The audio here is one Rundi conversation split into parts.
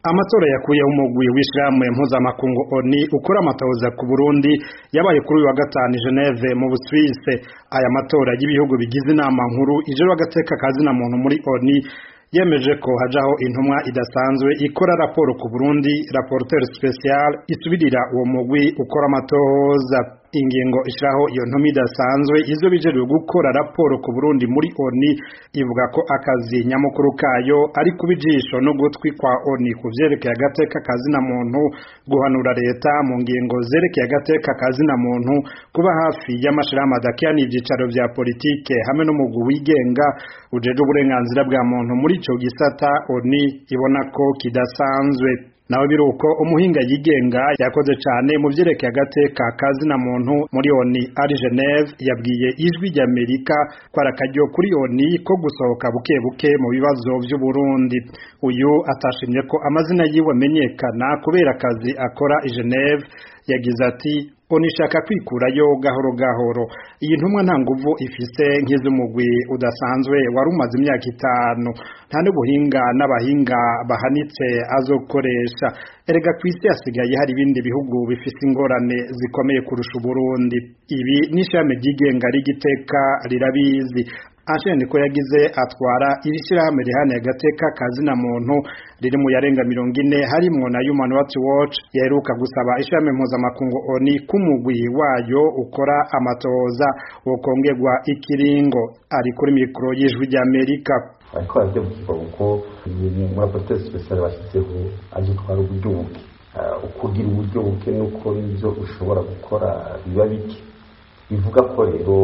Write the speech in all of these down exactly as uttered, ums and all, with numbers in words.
Amatora yakuye umugwi w'ishiramwe mpuzamakungu O N U ukora amatohoza ku Burundi yabaye kuri uyu wa gatanu i Geneve mu Busuwise. Aya matora y'ibihugu bigize inama nkuru ijero agateka kazina muntu muri O N U yemeje ko hajaho intumwa idasanzwe ikora raporo ku Burundi, rapporteur special isubirira uwo mugwi ukora amatohoza. Ingingo ishiraho iyo ntumwa idasanzwe izo bijeruye gukora raporo ku Burundi muri O N U ivuga ko akazi nyamukuru kayo ari kubijisho no gutwi kwa O N U kuvyerekeye agateka kazina muntu, guhanura leta mu ngingo zerekeye agateka kazina muntu, kuba hafi y'amashirahamwe adakiranira ivyicaro vya politike hamwe n'umugwi wigenga ujeje uburenganzira bwa muntu muri ico gisata O N U ibona ko kidasanzwe. Nawe biruko umuhinga yigenga yakoze cyane mu vyerekeye agateka kazina muntu muri O N U ari Geneve yabwiye ijwi ry'Amerika ko arakaryo kuri O N U ko gusohoka buke buke mu bibazo vy'u Burundi. Uyu atashimye ko amazina yiwe amenyekana kubera akazi akora i Geneve. Yagize ati O N U ishaka kwikurayo gahoro gahoro. Iyi ntumwa nta nguvu ifise nk'izumugwi udasanzwe wari umaze imyaka itanu, nta n'ubuhinga n'abahinga bahanitse azokoresha. Erega kw'isi hasigaye hari ibindi bihugu bifise ingorane zikomeye kurusha Burundi. Ibi n'ishami ryigenga rigiteka rirabizi. Asheni ko yagize atwara irishirahamwe rihane agateka kazina muntu riri mu yarenga mirongo ine harimwo na Human Rights Watch yaheruka gusaba ishami mpuzamakungu O N U kumugwi wayo ukora amatohoza wokongerwa ikiringo. Ari kuri mikro y'ijwi ry'Amerika. Ariko avyuka uko mu rapporteur special bashyizeho aje twara uburyo buke ukugira uburyo buke nuko nivyo ushobora gukora biba bike. Bivuga ko rero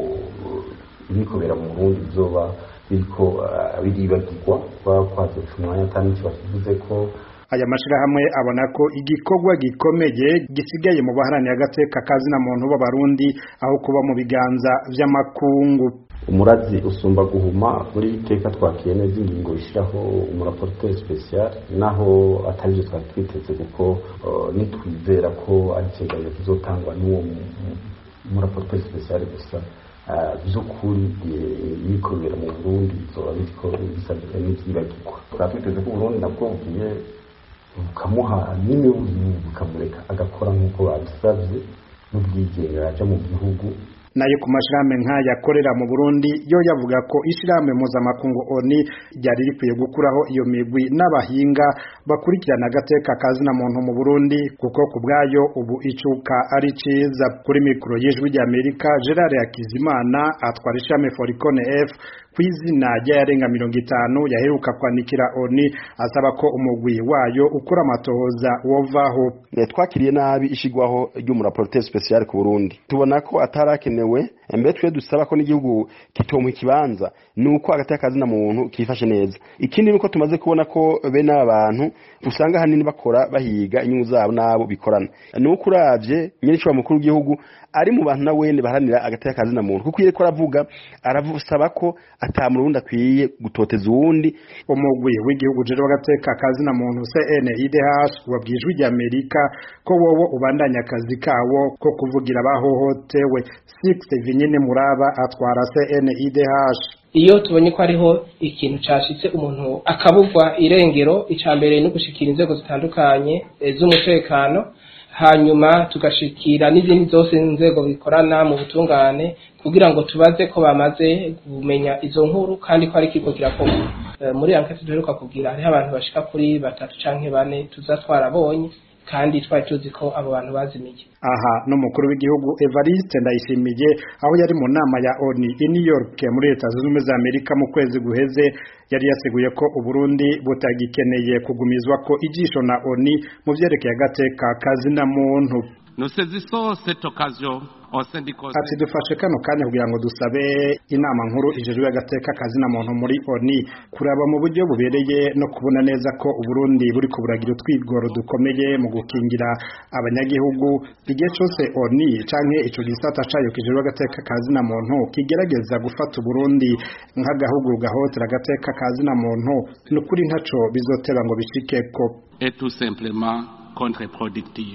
ibikobera mu Burundi byoba biriko biribagirwa bakwaze umwanya atani cyo bavuze ko aya mashirahamwe abona ko igikorwa gikomeye gisigaye mu baharanira agateka kazina muntu b'abarundi aho kuba mu biganza vy'amakungu. Umurazi usumba guhuma muri iteka twakiye neza ingingo ishiraho umurapporteur special naho atarije twatwiteze kuko uh, nitwizera ko ari cyegeranyo kizotangwa n'uwo umurapporteur special gusa by'ukuri ibikorera mu Burundi zoba biriko bisabye n'ivyibagirwa. Twatwiteze ko Burundi nabwo bugiye bukamuha n'imyuzu bukamureka agakora nk'uko babisabye n'ubwigenga aja mu gihugu. Nayo ku mashirahamwe nk'aya yakorera mu Burundi yo yavuga ko ishirahamwe mpuzamakungu O N U ryari rikwiye gukuraho iyo migwi n'abahinga bakurikirana agateka kazina muntu mu Burundi kuko kubwayo ubu icuka ari ciza. Kuri mikro y'ijwi ry'Amerika Gerard Hakizimana atwara ishami Foricone F kwizina ryarenga mirongo itanu yaheruka kwanikira O N U asaba ko umugwi wayo ukora amatohoza wovaho. Twakiriye nabi ishigwaho ry'umurapporteur special ku Burundi. Tubona ko atarakenewe embe twe dusaba ko n'igihugu kitomwe kibanza nuko agateka kazina muntu kifashe neza. Ikindi nuko tumaze kubona ko bene abantu usanga hanini bakora bahiga inyungu zabo nabo bikorana. Nuko uravye nyine cyo mukuru w'igihugu ari mu bantu na wene baharanira agateka kazina muntu kuko yeko aravuga aravusaba ko atamurundi akwiye gutoteza uwundi. Umugwi w'igihugu jero agateka kazina muntu C N I D H wabwijwe ry'Amerika ko wowo ubandanya akazi kawo ko kuvugira bahohotewe. Six Vinyine Muraba atwara C N I D H. Iyo tubonye ko ariho ikintu cashitse umuntu akabugwa irengero, icambere no gushikira inzego zitandukanye z'umutekano, hanyuma tugashikira n'izindi zose inzego bikorana mu butungane kugira ngo tubaze ko bamaze kumenya izo nkuru kandi ko ari kiko kirakorwa. E, muri enquête duheruka kugira hari abantu bashika kuri batatu canke bane tuzatwarabonye kandi twari tuzi ko abo bantu bazimiye. Aha no mukuru w'igihugu Evariste Ndayishimiye aho yari mu nama ya O N U i New York muri Leta Zunze Ubumwe za Amerika mu kwezi guheze yari yaseguye ko Uburundi butagikeneye kugumizwa ko ijisho na O N U mu vyerekeye agateka kazina muntu. Nous saisissons cette occasion au sein du Conseil. Ati dufashe kano kanya kugira ngo dusabe inama nkuru ijejwe agateka kazina muntu muri O N U kuraba mu buryo bubereye no kubona neza ko Uburundi buri ko buragira utwigoro dukomeye mu gukingira abanyagihugu. Igihe cyose O N U canke ico gisata cayo kijejwe agateka kazina muntu kigerageza gufata Uburundi nk'agahugu gahotera agateka kazina muntu n'ukuri ntaco bizotera ngo bishikeko. Et tout simplement contre-productive.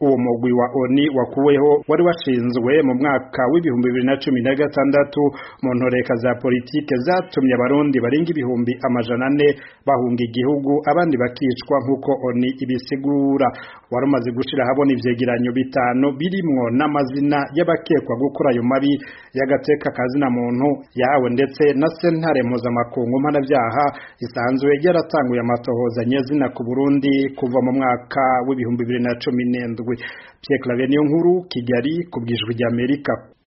uwo mugwi wa ONU wakuweho wari washinzwe mu mwaka w'ibihumbi bibiri na cumi na gatandatu mu ntoreka za politike zatumye abarundi barenga ibihumbi amajana ane bahunga igihugu abandi bakicwa nk'uko ONU ibisigura. Wari umaze gushira habona ivyegeranyo bitanu birimwo n'amazina y'abakekwa gukora ayo mabi y'agateka kazina muntu yawe ndetse na sentare mpuzamakungu mpanavyaha isanzwe yaratanguye amatohoza nyezina ku Burundi kuva mu mwaka w'ibihumbi bibiri na cumi n'indwi. Pierre Claver Niyonkuru, Kigali, ku bw'Ijwi ry'Amerika.